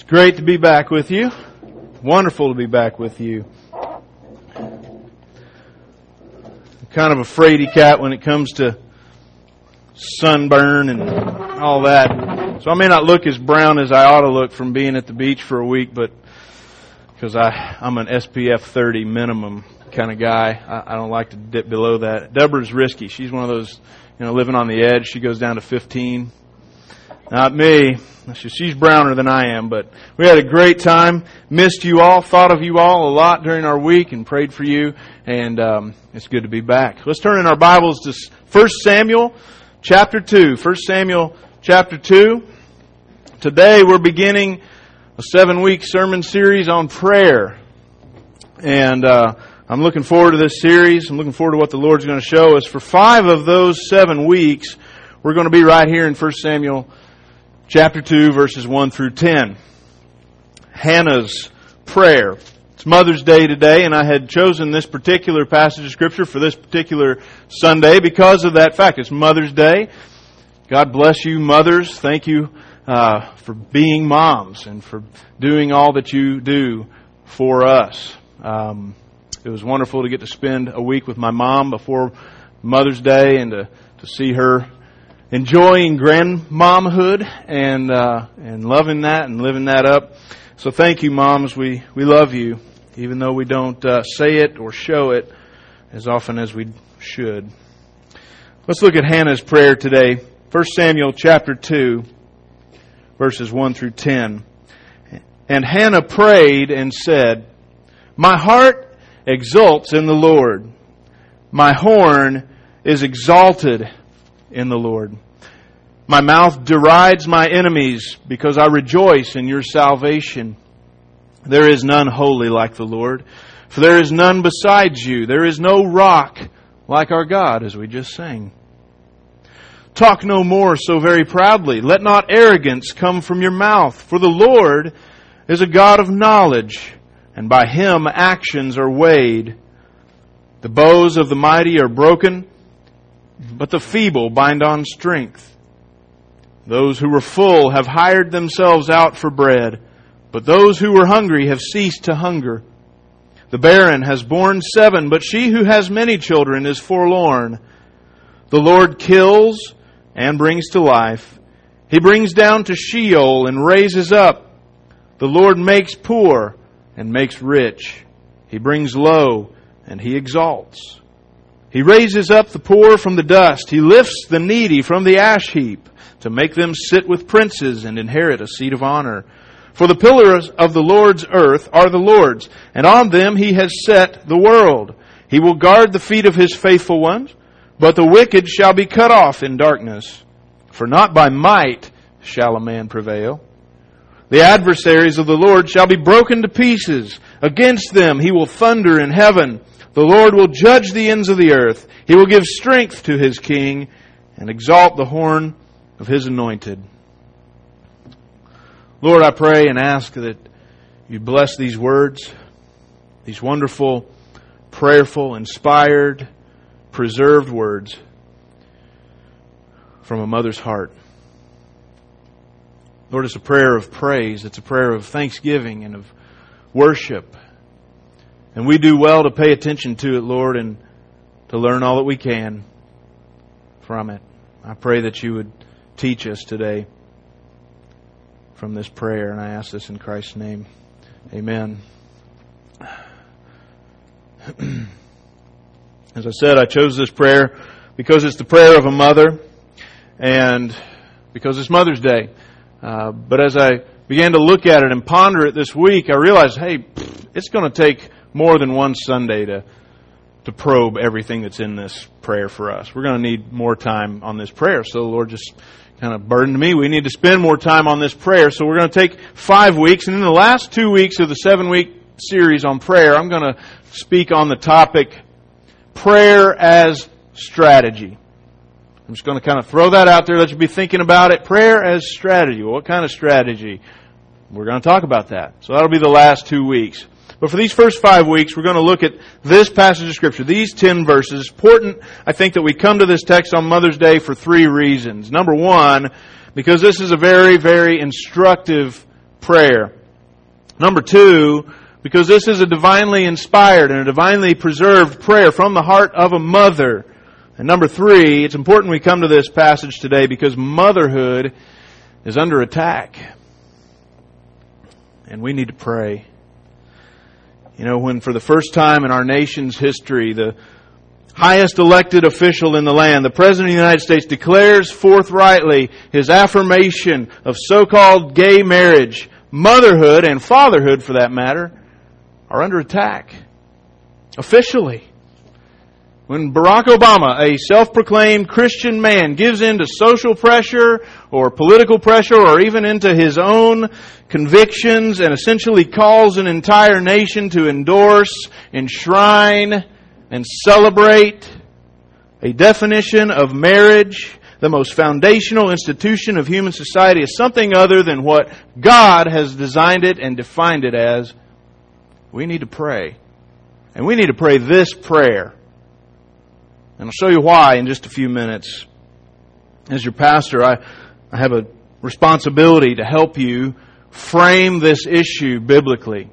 Great to be back with you. Wonderful to be back with you. I'm kind of a fraidy cat when it comes to sunburn and all that. So I may not look as brown as I ought to look from being at the beach for a week, but because I'm an SPF 30 minimum kind of guy. I don't like to dip below that. Deborah's risky. She's one of those, living on the edge. She goes down to 15. Not me. She's browner than I am, but we had a great time. Missed you all, thought of you all a lot during our week and prayed for you, and it's good to be back. Let's turn in our Bibles to 1 Samuel chapter 2. 1 Samuel chapter 2. Today we're beginning a 7-week sermon series on prayer. And I'm looking forward to this series. I'm looking forward to what the Lord's going to show us. For 5 of those 7 weeks, we're going to be right here in 1 Samuel chapter 2, verses 1 through 10. Hannah's prayer. It's Mother's Day today, and I had chosen this particular passage of Scripture for this particular Sunday because of that fact. It's Mother's Day. God bless you, mothers. Thank you for being moms and for doing all that you do for us. It was wonderful to get to spend a week with my mom before Mother's Day and to see her enjoying grandmomhood and loving that and living that up. So thank you, moms. We love you, even though we don't say it or show it as often as we should. Let's look at Hannah's prayer today. 1 Samuel chapter 2, verses 1 through 10. And Hannah prayed and said, "My heart exults in the Lord. My horn is exalted in the Lord. My mouth derides my enemies because I rejoice in your salvation. There is none holy like the Lord, for there is none besides you. There is no rock like our God," as we just sang. "Talk no more so very proudly. Let not arrogance come from your mouth, for the Lord is a God of knowledge, and by Him actions are weighed. The bows of the mighty are broken, but the feeble bind on strength. Those who were full have hired themselves out for bread, but those who were hungry have ceased to hunger. The barren has borne 7, but she who has many children is forlorn. The Lord kills and brings to life. He brings down to Sheol and raises up. The Lord makes poor and makes rich. He brings low and He exalts. He raises up the poor from the dust. He lifts the needy from the ash heap to make them sit with princes and inherit a seat of honor. For the pillars of the Lord's earth are the Lord's, and on them He has set the world. He will guard the feet of His faithful ones, but the wicked shall be cut off in darkness. For not by might shall a man prevail. The adversaries of the Lord shall be broken to pieces. Against them He will thunder in heaven. The Lord will judge the ends of the earth. He will give strength to His king and exalt the horn of His anointed." Lord, I pray and ask that You bless these words, these wonderful, prayerful, inspired, preserved words from a mother's heart. Lord, it's a prayer of praise. It's a prayer of thanksgiving and of worship. And we do well to pay attention to it, Lord, and to learn all that we can from it. I pray that You would teach us today from this prayer, and I ask this in Christ's name. Amen. As I said, I chose this prayer because it's the prayer of a mother and because it's Mother's Day. But as I began to look at it and ponder it this week, I realized, hey, it's going to take more than one Sunday to probe everything that's in this prayer for us. We're going to need more time on this prayer. So the Lord just kind of burdened me. We need to spend more time on this prayer. So we're going to take 5 weeks. And in the last 2 weeks of the 7-week series on prayer, I'm going to speak on the topic, prayer as strategy. I'm just going to kind of throw that out there, let you be thinking about it. Prayer as strategy. Well, what kind of strategy? We're going to talk about that. So that'll be the last 2 weeks. But for these first 5 weeks, we're going to look at this passage of Scripture, these 10 verses. It's important, I think, that we come to this text on Mother's Day for 3 reasons. Number one, because this is a very, very instructive prayer. Number two, because this is a divinely inspired and a divinely preserved prayer from the heart of a mother. And number three, it's important we come to this passage today because motherhood is under attack. And we need to pray. You know, when for the first time in our nation's history, the highest elected official in the land, the President of the United States, declares forthrightly his affirmation of so-called gay marriage, motherhood and fatherhood for that matter, are under attack. Officially. When Barack Obama, a self-proclaimed Christian man, gives in to social pressure or political pressure or even into his own convictions and essentially calls an entire nation to endorse, enshrine, and celebrate a definition of marriage, the most foundational institution of human society, as something other than what God has designed it and defined it as, we need to pray. And we need to pray this prayer. And I'll show you why in just a few minutes. As your pastor, I have a responsibility to help you frame this issue biblically.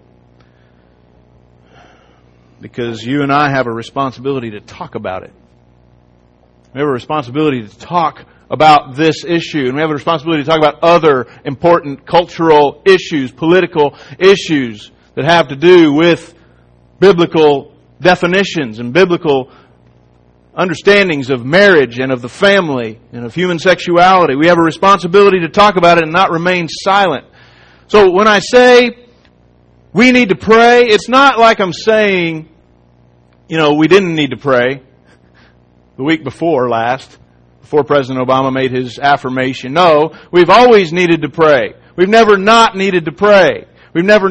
Because you and I have a responsibility to talk about it. We have a responsibility to talk about this issue. And we have a responsibility to talk about other important cultural issues, political issues that have to do with biblical definitions and biblical understandings of marriage and of the family and of human sexuality. We have a responsibility to talk about it and not remain silent. So when I say we need to pray, it's not like I'm saying, we didn't need to pray the week before President Obama made his affirmation. No, we've always needed to pray. We've never not needed to pray. We've never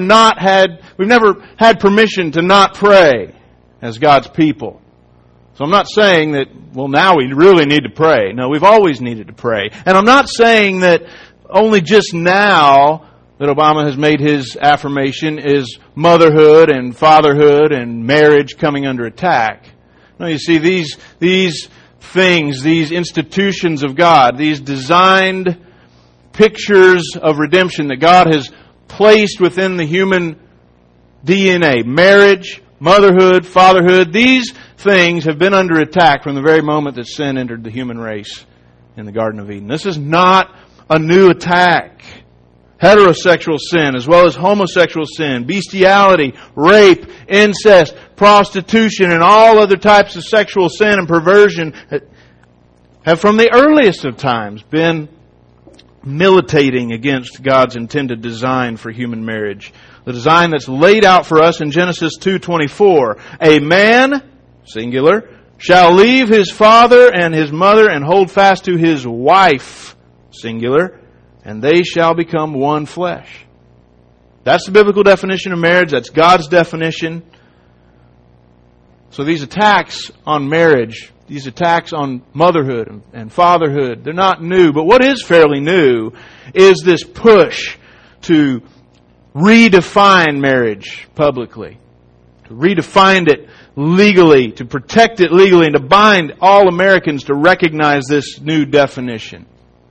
had permission to not pray as God's people. So I'm not saying that, now we really need to pray. No, we've always needed to pray. And I'm not saying that only just now that Obama has made his affirmation is motherhood and fatherhood and marriage coming under attack. No, you see, these things, these institutions of God, these designed pictures of redemption that God has placed within the human DNA, marriage, motherhood, fatherhood, these things have been under attack from the very moment that sin entered the human race in the Garden of Eden. This is not a new attack. Heterosexual sin as well as homosexual sin, bestiality, rape, incest, prostitution, and all other types of sexual sin and perversion have from the earliest of times been militating against God's intended design for human marriage. The design that's laid out for us in Genesis 2:24. A man, singular, shall leave his father and his mother and hold fast to his wife, singular, and they shall become one flesh. That's the biblical definition of marriage. That's God's definition. So these attacks on marriage, these attacks on motherhood and fatherhood, they're not new. But what is fairly new is this push to redefine marriage publicly. To redefine it legally, to protect it legally, and to bind all Americans to recognize this new definition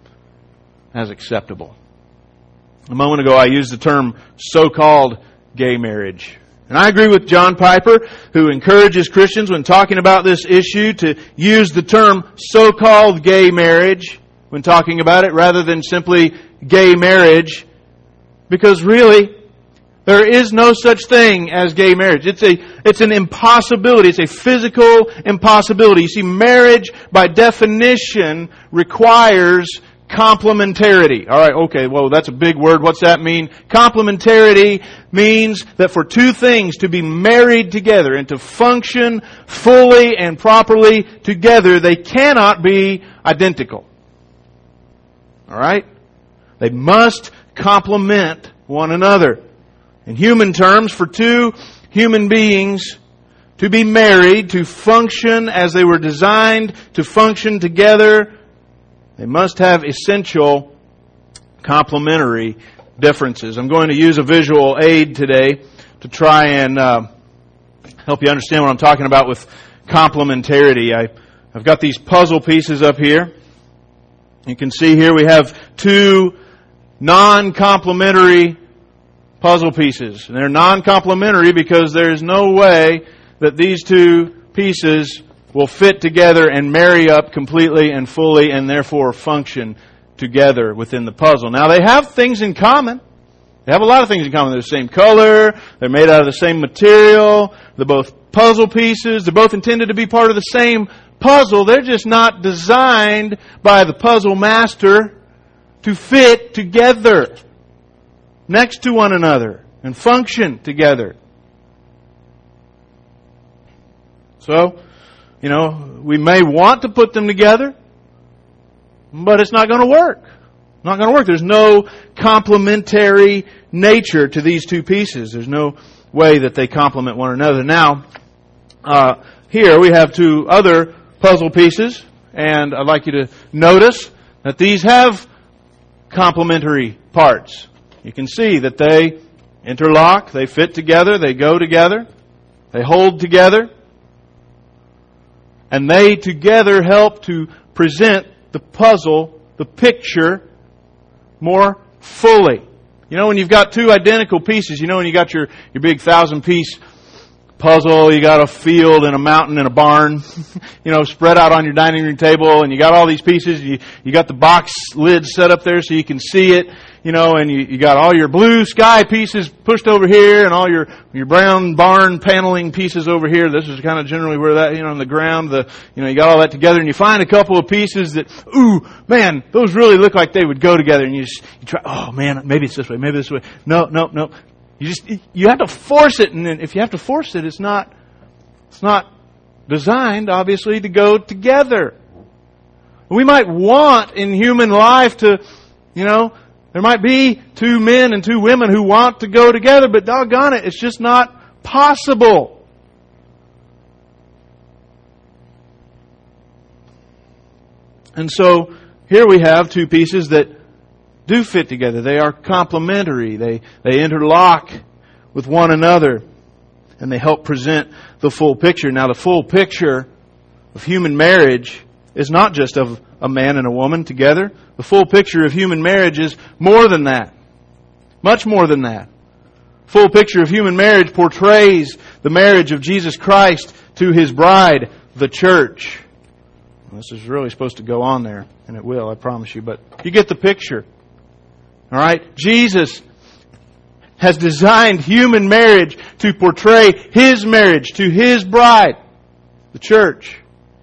as acceptable. A moment ago I used the term so-called gay marriage. And I agree with John Piper, who encourages Christians when talking about this issue to use the term so-called gay marriage when talking about it rather than simply gay marriage. Because really, there is no such thing as gay marriage. It's an impossibility. It's a physical impossibility. You see, marriage by definition requires complementarity. All right, okay, well, that's a big word. What's that mean? Complementarity means that for two things to be married together and to function fully and properly together, they cannot be identical. All right? They must complement one another. In human terms, for two human beings to be married, to function as they were designed to function together, they must have essential complementary differences. I'm going to use a visual aid today to try and help you understand what I'm talking about with complementarity. I've got these puzzle pieces up here. You can see here we have two non-complementary puzzle pieces. And they're non-complementary because there is no way that these two pieces will fit together and marry up completely and fully and therefore function together within the puzzle. Now, they have things in common. They have a lot of things in common. They're the same color. They're made out of the same material. They're both puzzle pieces. They're both intended to be part of the same puzzle. They're just not designed by the puzzle master to fit together next to one another and function together. So, we may want to put them together, but it's not going to work. Not going to work. There's no complementary nature to these two pieces. There's no way that they complement one another. Now, here we have two other puzzle pieces, and I'd like you to notice that these have complementary parts. You can see that they interlock, they fit together, they go together, they hold together, and they together help to present the puzzle, the picture, more fully. When you've got two identical pieces, when you got your big 1,000-piece puzzle, you got a field and a mountain and a barn, spread out on your dining room table, and you got all these pieces, you got the box lid set up there so you can see it, and you got all your blue sky pieces pushed over here, and all your brown barn paneling pieces over here. This is kind of generally where that, on the ground, you got all that together, and you find a couple of pieces that, ooh, man, those really look like they would go together, and you try, oh man, maybe it's this way, maybe this way. No. You have to force it, and then if you have to force it, it's not designed, obviously, to go together. We might want in human life to, there might be two men and two women who want to go together, but doggone it, it's just not possible. And so, here we have two pieces that do fit together. They are complementary. They interlock with one another, and they help present the full picture. Now, the full picture of human marriage is not just of a man and a woman together. The full picture of human marriage is more than that. Much more than that. Full picture of human marriage portrays the marriage of Jesus Christ to His bride, the church. This is really supposed to go on there, and it will, I promise you, but you get the picture. All right? Jesus has designed human marriage to portray His marriage to His bride, the church.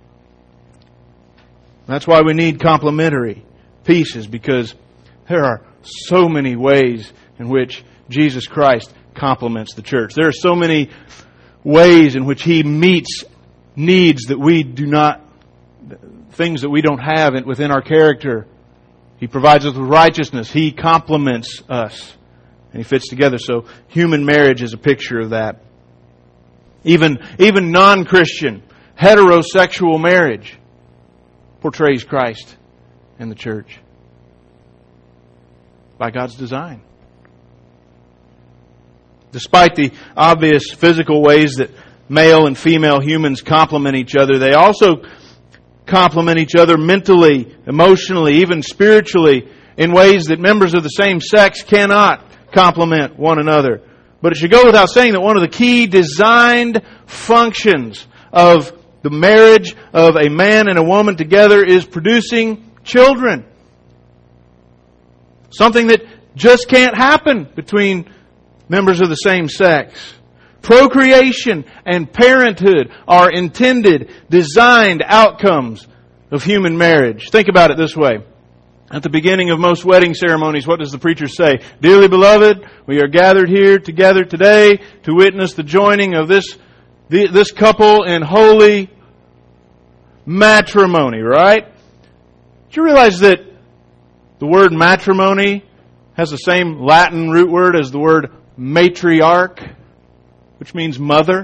That's why we need complementary pieces, because there are so many ways in which Jesus Christ complements the church. There are so many ways in which He meets needs that we do not, things that we don't have within our character. He provides us with righteousness. He complements us. And He fits together. So human marriage is a picture of that. Even non-Christian, heterosexual marriage portrays Christ and the church by God's design. Despite the obvious physical ways that male and female humans complement each other, they also complement each other mentally, emotionally, even spiritually, in ways that members of the same sex cannot complement one another. But it should go without saying that one of the key designed functions of the marriage of a man and a woman together is producing children. Something that just can't happen between members of the same sex. Procreation and parenthood are intended, designed outcomes of human marriage. Think about it this way. At the beginning of most wedding ceremonies, what does the preacher say? Dearly beloved, we are gathered here together today to witness the joining of this couple in holy matrimony, right? Did you realize that the word matrimony has the same Latin root word as the word matriarch, which means mother?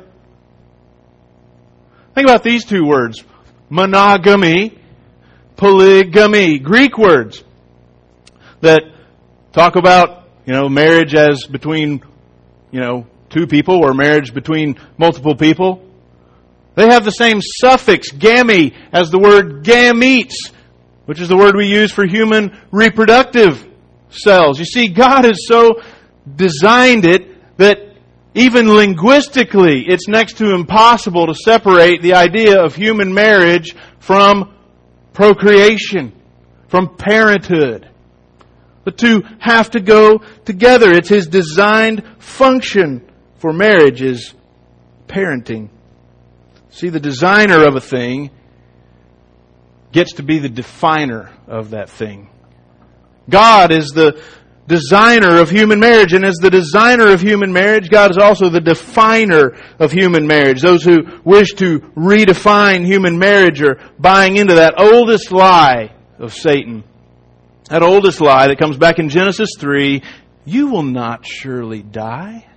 Think about these two words. Monogamy, polygamy. Greek words that talk about, marriage as between, two people, or marriage between multiple people. They have the same suffix, gamy, as the word gametes, which is the word we use for human reproductive cells. You see, God has so designed it that even linguistically it's next to impossible to separate the idea of human marriage from procreation, from parenthood. The two have to go together. It's His designed function for marriage is parenting. See, the designer of a thing gets to be the definer of that thing. God is the designer of human marriage, and as the designer of human marriage, God is also the definer of human marriage. Those who wish to redefine human marriage are buying into that oldest lie of Satan. That oldest lie that comes back in Genesis 3, you will not surely die.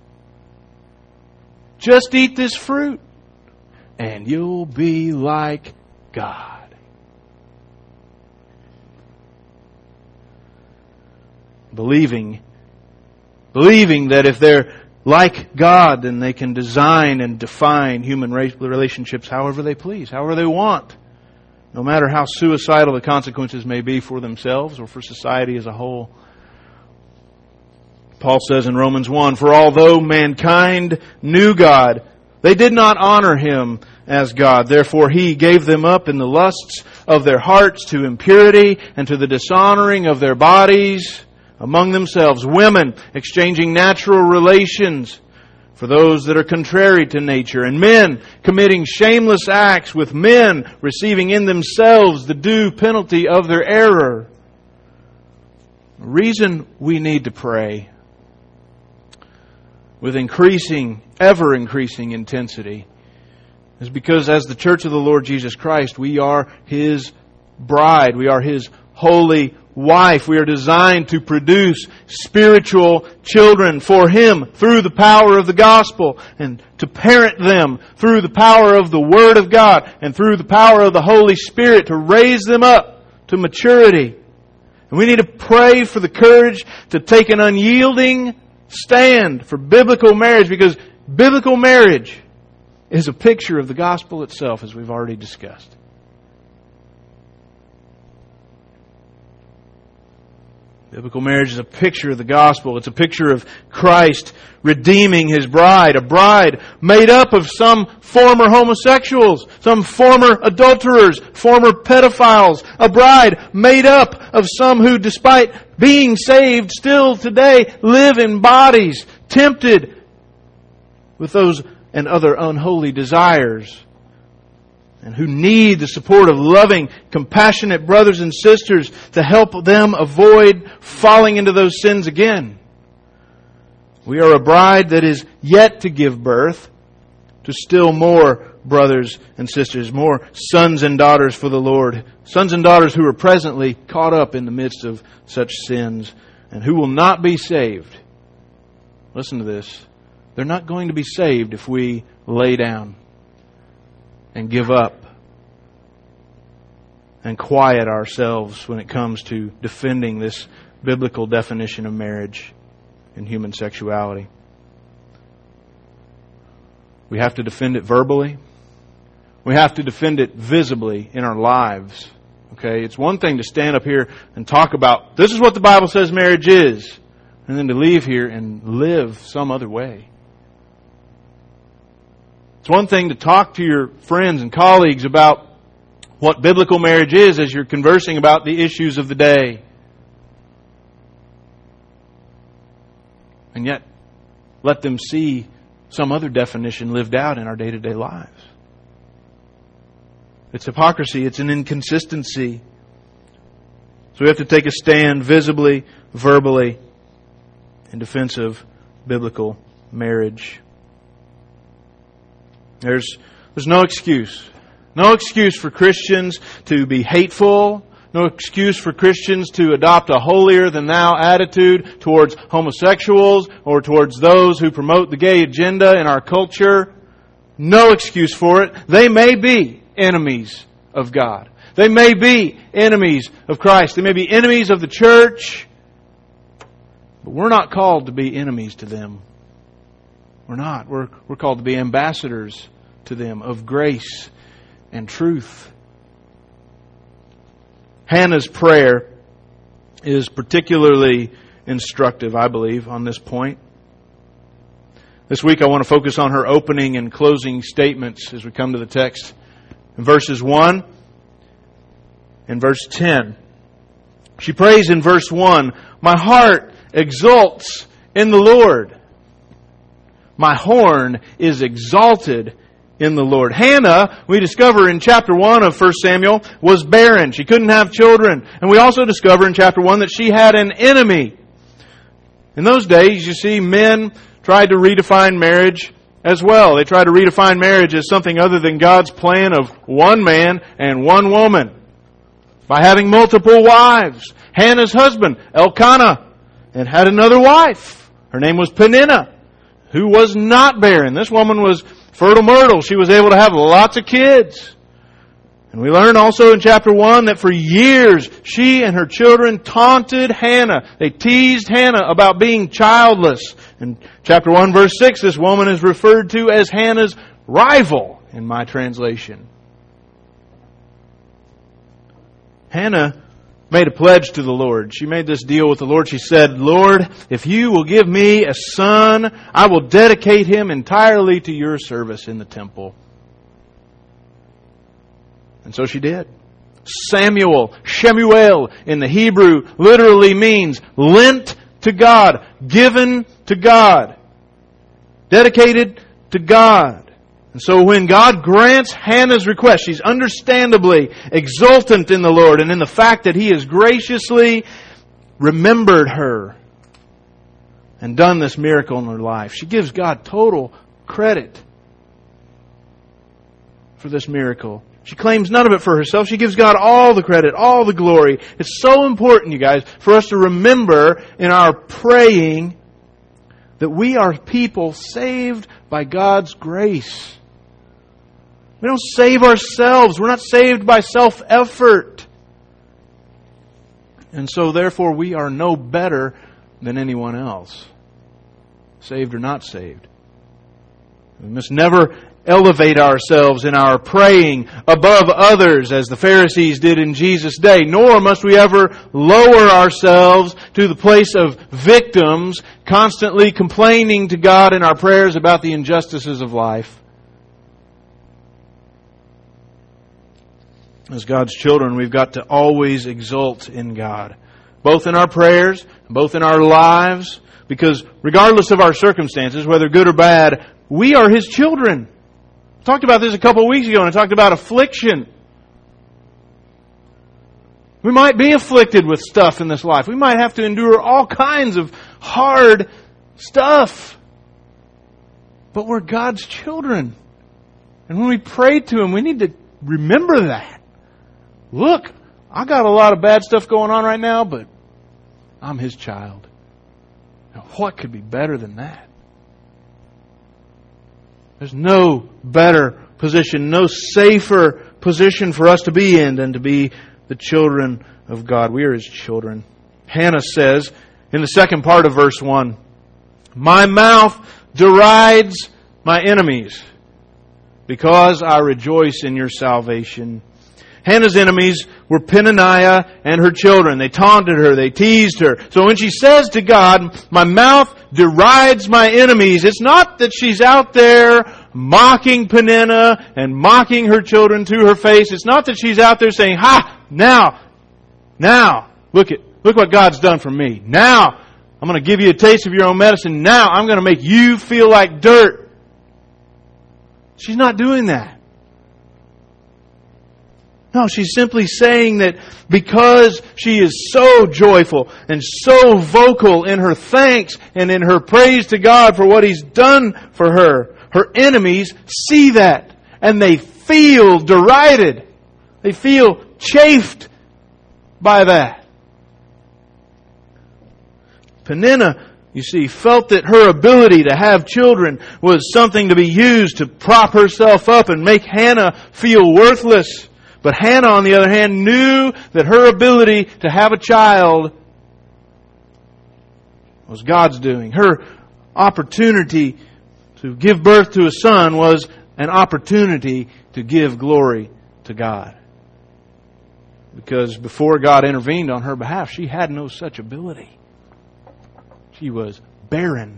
Just eat this fruit, and you'll be like God. Believing that if they're like God, then they can design and define human relationships however they please, however they want, no matter how suicidal the consequences may be for themselves or for society as a whole. Paul says in Romans 1, "For although mankind knew God, they did not honor Him as God. Therefore He gave them up in the lusts of their hearts to impurity and to the dishonoring of their bodies among themselves, women exchanging natural relations for those that are contrary to nature, and men committing shameless acts with men, receiving in themselves the due penalty of their error." The reason we need to pray with ever increasing intensity is because as the Church of the Lord Jesus Christ, we are His bride. We are His holy wife. We are designed to produce spiritual children for Him through the power of the gospel, and to parent them through the power of the Word of God and through the power of the Holy Spirit to raise them up to maturity. And we need to pray for the courage to take an unyielding stand for biblical marriage, because biblical marriage is a picture of the gospel itself, as we've already discussed. Biblical marriage is a picture of the gospel. It's a picture of Christ redeeming His bride. A bride made up of some former homosexuals, some former adulterers, former pedophiles. A bride made up of some who, despite being saved, still today live in bodies tempted with those and other unholy desires, and who need the support of loving, compassionate brothers and sisters to help them avoid falling into those sins again. We are a bride that is yet to give birth to still more brothers and sisters, more sons and daughters for the Lord. Sons and daughters who are presently caught up in the midst of such sins and who will not be saved. Listen to this. They're not going to be saved if we lay down and give up and quiet ourselves when it comes to defending this biblical definition of marriage and human sexuality. We have to defend it verbally. We have to defend it visibly in our lives. Okay? It's one thing to stand up here and talk about, this is what the Bible says marriage is, and then to leave here and live some other way. It's one thing to talk to your friends and colleagues about what biblical marriage is as you're conversing about the issues of the day. And yet, let them see some other definition lived out in our day-to-day lives. It's hypocrisy. It's an inconsistency. So we have to take a stand visibly, verbally, in defense of biblical marriage. There's no excuse. No excuse for Christians to be hateful. No excuse for Christians to adopt a holier-than-thou attitude towards homosexuals or towards those who promote the gay agenda in our culture. No excuse for it. They may be enemies of God. They may be enemies of Christ. They may be enemies of the church. But we're not called to be enemies to them. We're not. We're called to be ambassadors to them of grace and truth. Hannah's prayer is particularly instructive, I believe, on this point. This week I want to focus on her opening and closing statements as we come to the text. In verses 1 and verse 10. She prays in verse 1, "My heart exults in the Lord. My horn is exalted in the Lord." Hannah, we discover in chapter 1 of 1 Samuel, was barren. She couldn't have children. And we also discover in chapter 1 that she had an enemy. In those days, you see, men tried to redefine marriage as well. They tried to redefine marriage as something other than God's plan of one man and one woman, by having multiple wives. Hannah's husband, Elkanah, and had another wife. Her name was Peninnah, who was not barren. This woman was fertile myrtle. She was able to have lots of kids. And we learn also in chapter 1 that for years she and her children taunted Hannah. They teased Hannah about being childless. In chapter 1 verse 6, this woman is referred to as Hannah's rival in my translation. Hannah made a pledge to the Lord. She made this deal with the Lord. She said, "Lord, if you will give me a son, I will dedicate him entirely to your service in the temple." And so she did. Samuel, Shemuel in the Hebrew, literally means lent to God, given to God, dedicated to God. And so when God grants Hannah's request, she's understandably exultant in the Lord and in the fact that He has graciously remembered her and done this miracle in her life. She gives God total credit for this miracle. She claims none of it for herself. She gives God all the credit, all the glory. It's so important, you guys, for us to remember in our praying that we are people saved by God's grace. We don't save ourselves. We're not saved by self-effort. And so therefore we are no better than anyone else, saved or not saved. We must never elevate ourselves in our praying above others as the Pharisees did in Jesus' day, nor must we ever lower ourselves to the place of victims, constantly complaining to God in our prayers about the injustices of life. As God's children, we've got to always exult in God, both in our prayers, both in our lives, because regardless of our circumstances, whether good or bad, we are His children. I talked about this a couple of weeks ago, and I talked about affliction. We might be afflicted with stuff in this life. We might have to endure all kinds of hard stuff. But we're God's children. And when we pray to Him, we need to remember that. Look, I got a lot of bad stuff going on right now, but I'm His child. Now, what could be better than that? There's no better position, no safer position for us to be in than to be the children of God. We are His children. Hannah says in the second part of verse 1, "My mouth derides my enemies because I rejoice in your salvation." Hannah's enemies were Peninnah and her children. They taunted her. They teased her. So when she says to God, "My mouth derides my enemies," it's not that she's out there mocking Peninnah and mocking her children to her face. It's not that she's out there saying, "Ha! Now, look what God's done for me. Now, I'm going to give you a taste of your own medicine. Now, I'm going to make you feel like dirt." She's not doing that. No, she's simply saying that because she is so joyful and so vocal in her thanks and in her praise to God for what He's done for her, her enemies see that and they feel derided. They feel chafed by that. Peninnah, you see, felt that her ability to have children was something to be used to prop herself up and make Hannah feel worthless. But Hannah, on the other hand, knew that her ability to have a child was God's doing. Her opportunity to give birth to a son was an opportunity to give glory to God. Because before God intervened on her behalf, she had no such ability. She was barren.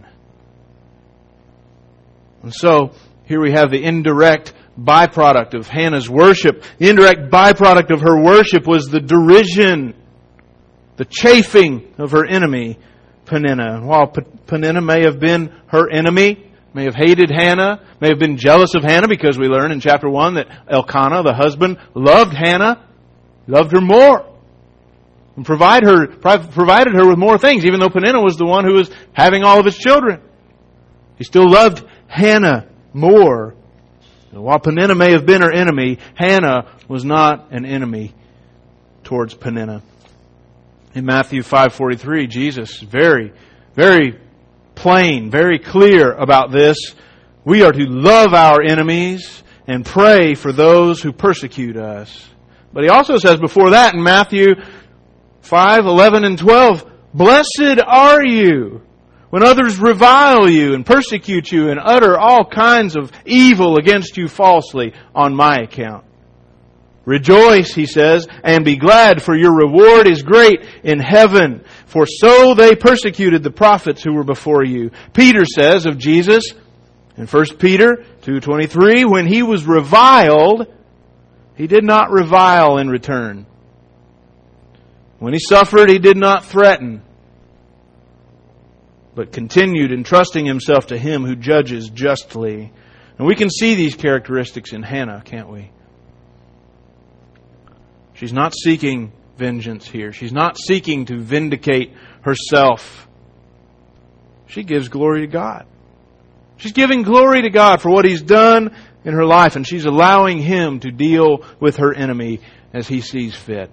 And so, here we have the indirect byproduct of Hannah's worship. The indirect byproduct of her worship was the derision, the chafing of her enemy, Peninnah. And while Peninnah may have been her enemy, may have hated Hannah, may have been jealous of Hannah, because we learn in chapter 1 that Elkanah, the husband, loved Hannah, loved her more, and provided her with more things, even though Peninnah was the one who was having all of his children. He still loved Hannah more. And while Peninnah may have been her enemy, Hannah was not an enemy towards Peninnah. In Matthew 5:43, Jesus is very, very plain, very clear about this. We are to love our enemies and pray for those who persecute us. But He also says before that in Matthew 5:11 and 12, blessed are you when others revile you and persecute you and utter all kinds of evil against you falsely on my account. Rejoice, He says, and be glad, for your reward is great in heaven. For so they persecuted the prophets who were before you. Peter says of Jesus in 1 Peter 2:23, when He was reviled, He did not revile in return. When He suffered, He did not threaten, but continued entrusting Himself to Him who judges justly. And we can see these characteristics in Hannah, can't we? She's not seeking vengeance here. She's not seeking to vindicate herself. She gives glory to God. She's giving glory to God for what He's done in her life, and she's allowing Him to deal with her enemy as He sees fit.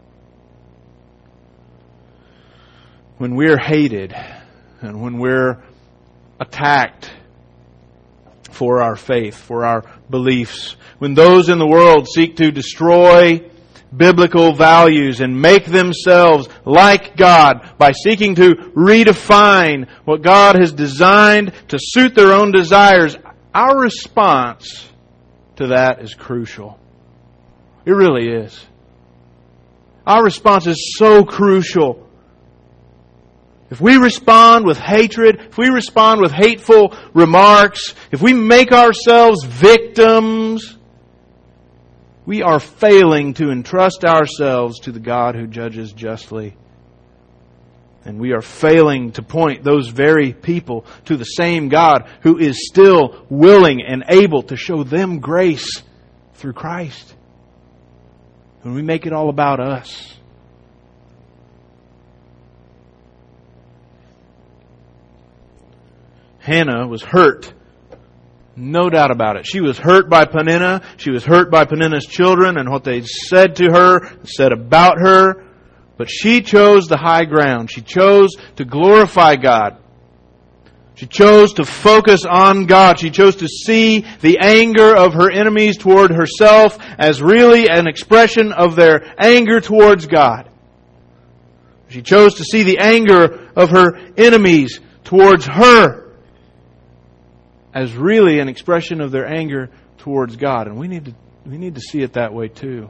When we're hated and when we're attacked for our faith, for our beliefs, when those in the world seek to destroy biblical values and make themselves like God by seeking to redefine what God has designed to suit their own desires, our response to that is crucial. It really is. Our response is so crucial. If we respond with hatred, if we respond with hateful remarks, if we make ourselves victims, we are failing to entrust ourselves to the God who judges justly. And we are failing to point those very people to the same God who is still willing and able to show them grace through Christ. When we make it all about us. Hannah was hurt. No doubt about it. She was hurt by Peninnah. She was hurt by Peninnah's children and what they said to her, said about her. But she chose the high ground. She chose to glorify God. She chose to focus on God. She chose to see the anger of her enemies toward herself as really an expression of their anger towards God. She chose to see the anger of her enemies towards her as really an expression of their anger towards God. And we need to see it that way too.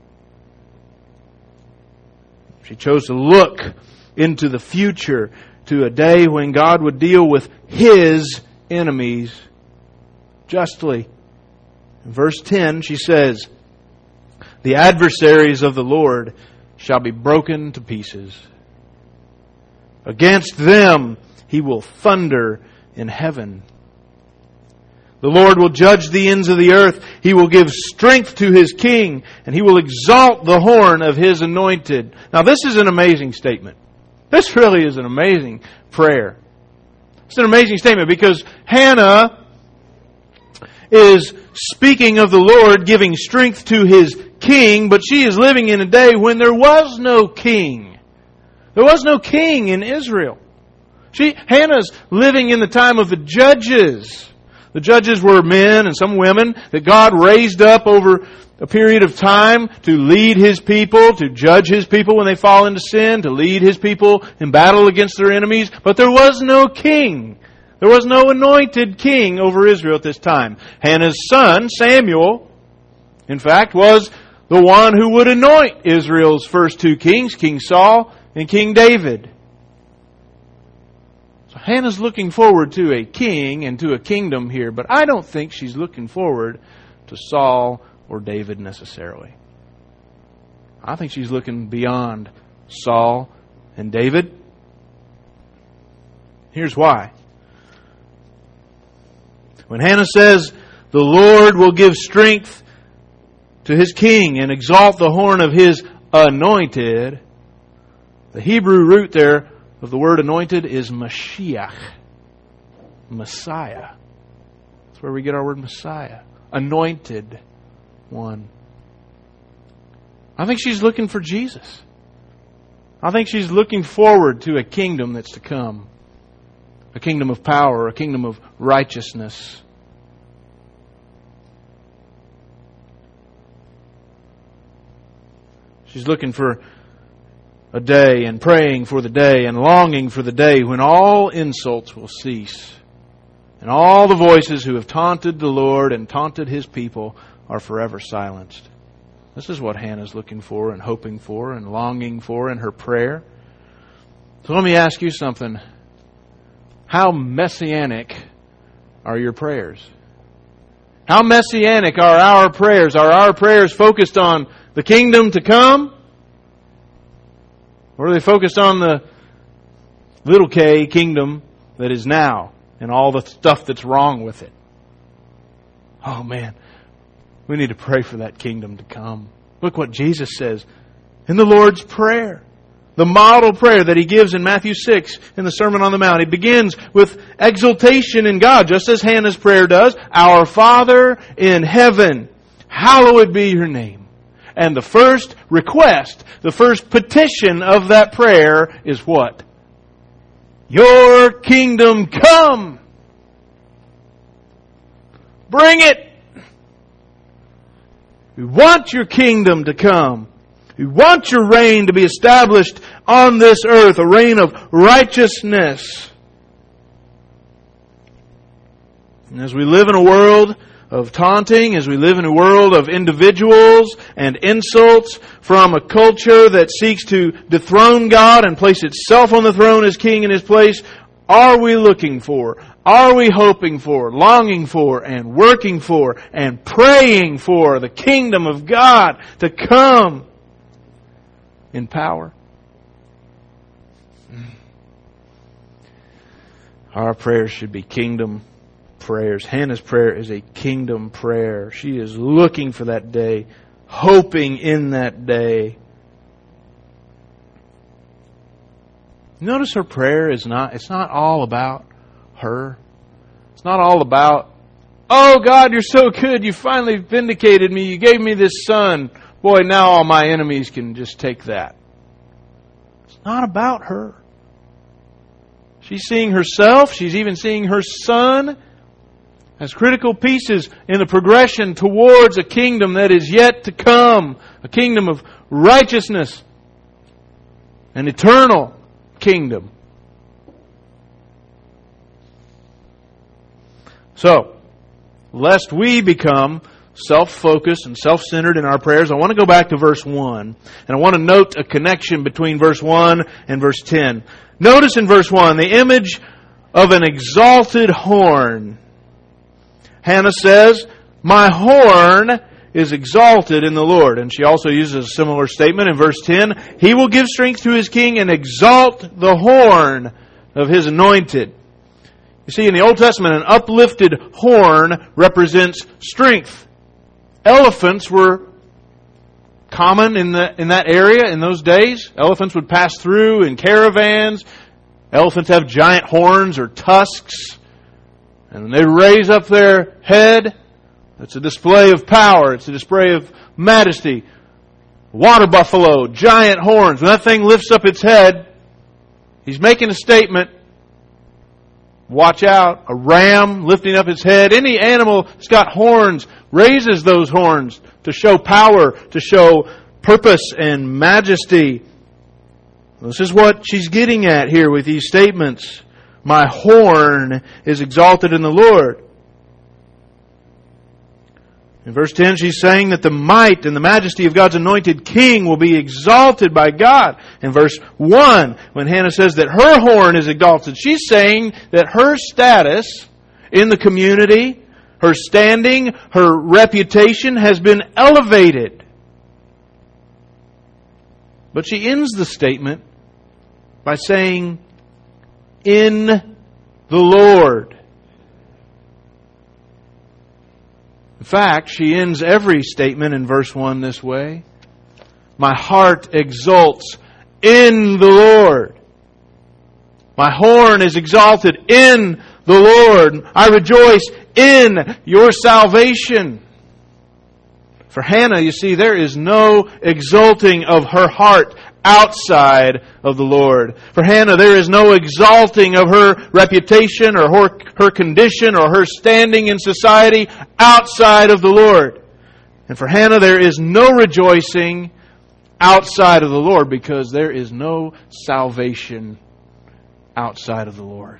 She chose to look into the future, to a day when God would deal with His enemies justly. In verse 10, she says, "The adversaries of the Lord shall be broken to pieces. Against them He will thunder in heaven. The Lord will judge the ends of the earth. He will give strength to His king, and He will exalt the horn of His anointed." Now this is an amazing statement. This really is an amazing prayer. It's an amazing statement because Hannah is speaking of the Lord giving strength to His king, but she is living in a day when there was no king. There was no king in Israel. Hannah's living in the time of the judges. The judges were men and some women that God raised up over a period of time to lead His people, to judge His people when they fall into sin, to lead His people in battle against their enemies. But there was no king. There was no anointed king over Israel at this time. Hannah's son, Samuel, in fact, was the one who would anoint Israel's first two kings, King Saul and King David. Hannah's looking forward to a king and to a kingdom here, but I don't think she's looking forward to Saul or David necessarily. I think she's looking beyond Saul and David. Here's why. When Hannah says, the Lord will give strength to His king and exalt the horn of His anointed, the Hebrew root there of the word anointed is Mashiach. Messiah. That's where we get our word Messiah. Anointed one. I think she's looking for Jesus. I think she's looking forward to a kingdom that's to come. A kingdom of power, a kingdom of righteousness. She's looking for a day and praying for the day and longing for the day when all insults will cease and all the voices who have taunted the Lord and taunted His people are forever silenced. This is what Hannah's looking for and hoping for and longing for in her prayer. So let me ask you something. How messianic are your prayers? How messianic are our prayers? Are our prayers focused on the kingdom to come? Or are they focused on the little k kingdom that is now and all the stuff that's wrong with it? Oh man, we need to pray for that kingdom to come. Look what Jesus says in the Lord's Prayer. The model prayer that He gives in Matthew 6 in the Sermon on the Mount. He begins with exultation in God, just as Hannah's prayer does. Our Father in heaven, hallowed be Your name. And the first request, the first petition of that prayer is what? Your kingdom come. Bring it. We want Your kingdom to come. We want Your reign to be established on this earth, a reign of righteousness. And as we live in a world of taunting, as we live in a world of individuals and insults from a culture that seeks to dethrone God and place itself on the throne as king in His place, are we looking for, are we hoping for, longing for, and working for, and praying for the kingdom of God to come in power? Our prayers should be kingdom prayers. Hannah's prayer is a kingdom prayer. She is looking for that day, hoping in that day. Notice her prayer it's not all about her. It's not all about, oh God, You're so good. You finally vindicated me. You gave me this son. Boy, now all my enemies can just take that. It's not about her. She's seeing herself. She's even seeing her son as critical pieces in the progression towards a kingdom that is yet to come. A kingdom of righteousness. An eternal kingdom. So, lest we become self-focused and self-centered in our prayers, I want to go back to verse 1. And I want to note a connection between verse 1 and verse 10. Notice in verse 1 the image of an exalted horn. Hannah says, my horn is exalted in the Lord. And she also uses a similar statement in verse 10. He will give strength to His king and exalt the horn of His anointed. You see, in the Old Testament, an uplifted horn represents strength. Elephants were common in that area in those days. Elephants would pass through in caravans. Elephants have giant horns or tusks. And when they raise up their head, it's a display of power. It's a display of majesty. Water buffalo, giant horns. When that thing lifts up its head, he's making a statement. Watch out. A ram lifting up its head. Any animal that's got horns raises those horns to show power, to show purpose and majesty. This is what she's getting at here with these statements. My horn is exalted in the Lord. In verse 10, she's saying that the might and the majesty of God's anointed king will be exalted by God. In verse 1, when Hannah says that her horn is exalted, she's saying that her status in the community, her standing, her reputation has been elevated. But she ends the statement by saying, in the Lord. In fact, she ends every statement in verse 1 this way. My heart exults in the Lord. My horn is exalted in the Lord. I rejoice in your salvation. For Hannah, you see, there is no exalting of her heart outside of the Lord. For Hannah, there is no exalting of her reputation or her condition or her standing in society outside of the Lord. And for Hannah, there is no rejoicing outside of the Lord because there is no salvation outside of the Lord.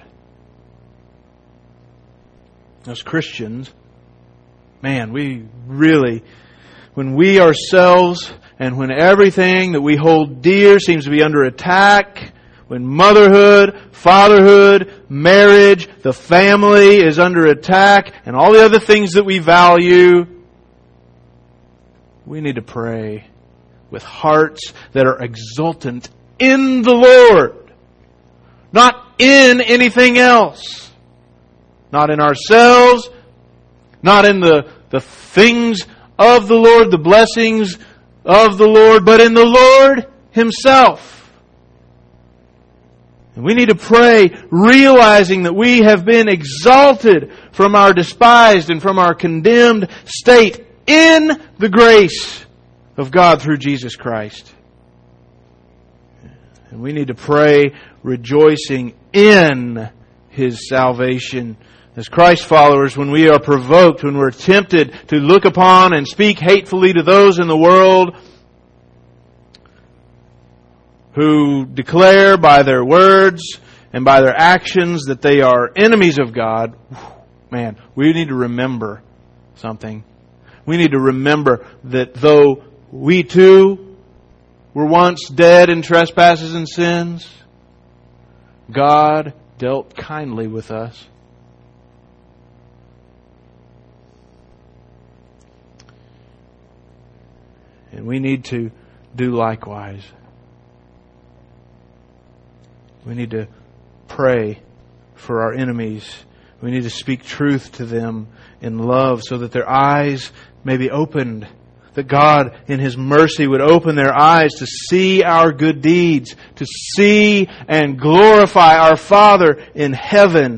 As Christians, man, we really, when we ourselves and when everything that we hold dear seems to be under attack, when motherhood, fatherhood, marriage, the family is under attack, and all the other things that we value, we need to pray with hearts that are exultant in the Lord, not in anything else, not in ourselves, not in the things of the Lord, the blessings of the Lord, but in the Lord Himself. And we need to pray realizing that we have been exalted from our despised and from our condemned state in the grace of God through Jesus Christ. And we need to pray rejoicing in His salvation. As Christ followers, when we are provoked, when we're tempted to look upon and speak hatefully to those in the world who declare by their words and by their actions that they are enemies of God, man, we need to remember something. We need to remember that though we too were once dead in trespasses and sins, God dealt kindly with us. And we need to do likewise. We need to pray for our enemies. We need to speak truth to them in love so that their eyes may be opened. That God in His mercy would open their eyes to see our good deeds, to see and glorify our Father in heaven.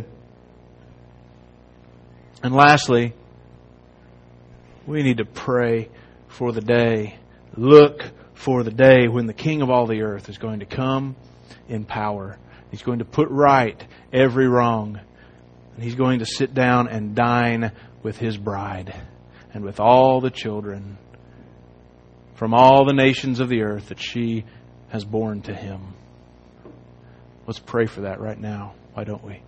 And lastly, we need to pray for the day. Look for the day when the King of all the earth is going to come in power. He's going to put right every wrong. And He's going to sit down and dine with His bride and with all the children from all the nations of the earth that she has borne to Him. Let's pray for that right now. Why don't we?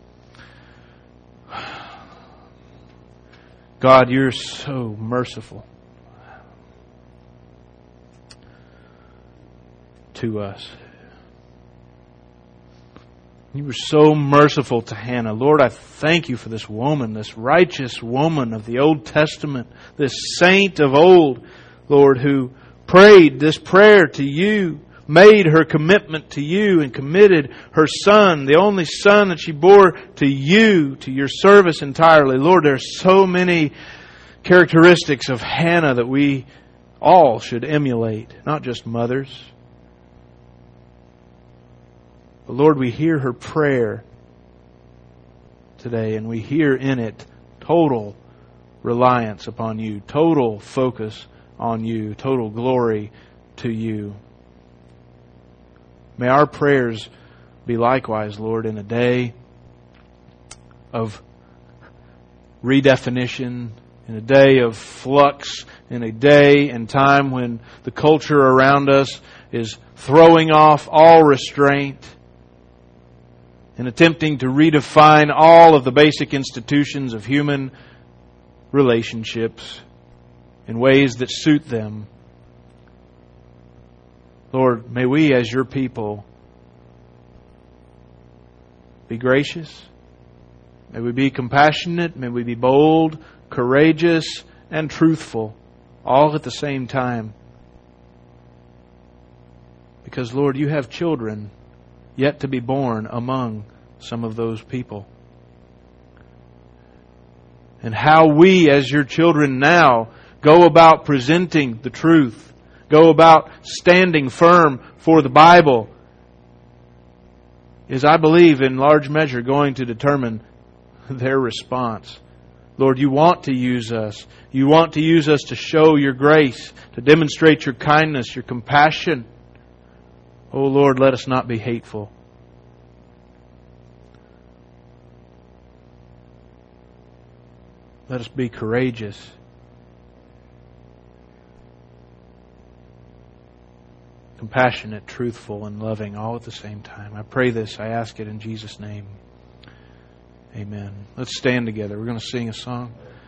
God, You're so merciful to us. You were so merciful to Hannah. Lord, I thank You for this woman, this righteous woman of the Old Testament, this saint of old, Lord, who prayed this prayer to You, made her commitment to You, and committed her son, the only son that she bore, to You, to Your service entirely. Lord, there are so many characteristics of Hannah that we all should emulate, not just mothers. But Lord, we hear her prayer today, and we hear in it total reliance upon You, total focus on You, total glory to You. May our prayers be likewise, Lord, in a day of redefinition, in a day of flux, in a day and time when the culture around us is throwing off all restraint and attempting to redefine all of the basic institutions of human relationships. in ways that suit them. Lord, may we as Your people be gracious. May we be compassionate. May we be bold, courageous, and truthful, all at the same time. Because, Lord, You have children yet to be born among some of those people. And how we as Your children now go about presenting the truth, go about standing firm for the Bible, is, I believe, in large measure going to determine their response. Lord, You want to use us. You want to use us to show Your grace, to demonstrate Your kindness, Your compassion. Oh Lord, let us not be hateful. Let us be courageous. Compassionate, truthful, and loving all at the same time. I pray this, I ask it in Jesus' name. Amen. Let's stand together. We're going to sing a song.